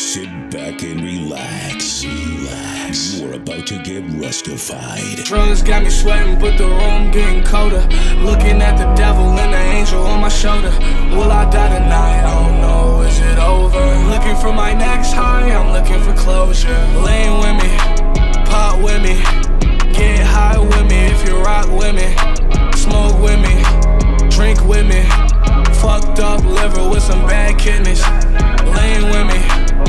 Sit back and relax. You are about to get rustified. Drugs got me sweating, but the room getting colder. Looking at the devil and the angel on my shoulder. Will I die tonight? I don't know, is it over? Looking for my next high, I'm looking for closure. Lean with me, pop with me, get high with me if you rock with me. Smoke with me, drink with me. Fucked up liver with some bad kidneys. Lean with me,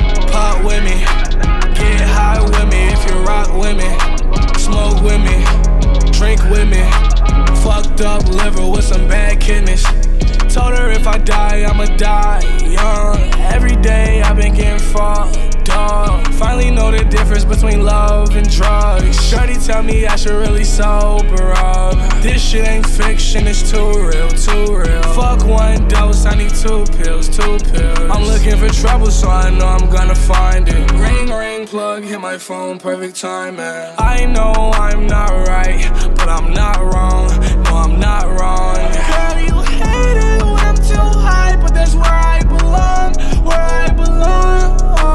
pop with me, get high with me if you rock with me. Smoke with me, drink with me. Fucked up liver with some bad kidneys. Told her if I die, I'ma die young. Every day I've been getting fucked up. Finally know the difference between love and drugs. Shorty tell me I should really sober up. This shit ain't fiction, it's too real, too real. Fuck one dose, I need two pills. I'm looking for trouble, so I know I'm gonna find it. Ring, ring, plug, hit my phone, perfect timing. I know I'm not right, but I'm not wrong. No, I'm not wrong. Girl, you hate it when I'm too high, but that's where I belong, where I belong.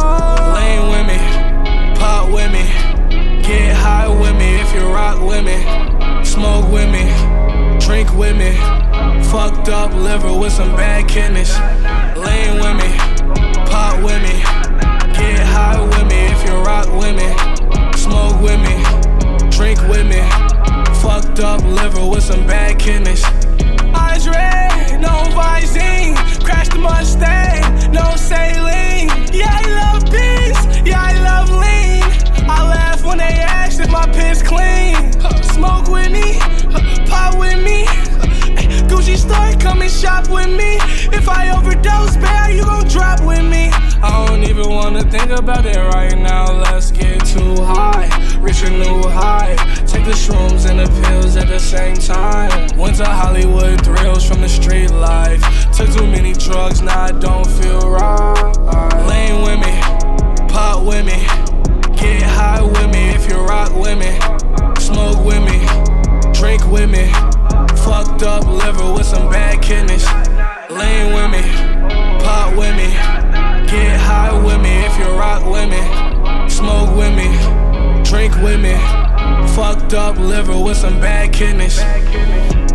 Lean with me, pop with me, get high with me if you rock with me. Smoke with me, drink with me. Fucked up liver with some bad kidneys. Lean with me, pop with me, get high with me if you rock with me. Smoke with me, drink with me. Fucked up liver with some bad kidneys. Eyes red, no Visine. Crash the Mustang, no saline. Yeah, I love peace, yeah, I love lean. I laugh when they ask if my piss clean. Smoke with me, pop with me. Gucci store, come and shop with me. If I overdose, babe, you gon' drop with me. I don't even wanna think about it right now. Let's get too high, reach a new high. Take the shrooms and the pills at the same time. Went to Hollywood, thrills from the street life. Took too many drugs, now I don't feel right. Lean with me, pop with me, get high with me if you rock with me. Smoke with me, drink with me. Fucked up liver with some bad kidneys. Lean with me, pop with me, get high with me if you rock with me. Smoke with me, drink with me. Fucked up liver with some bad kidneys.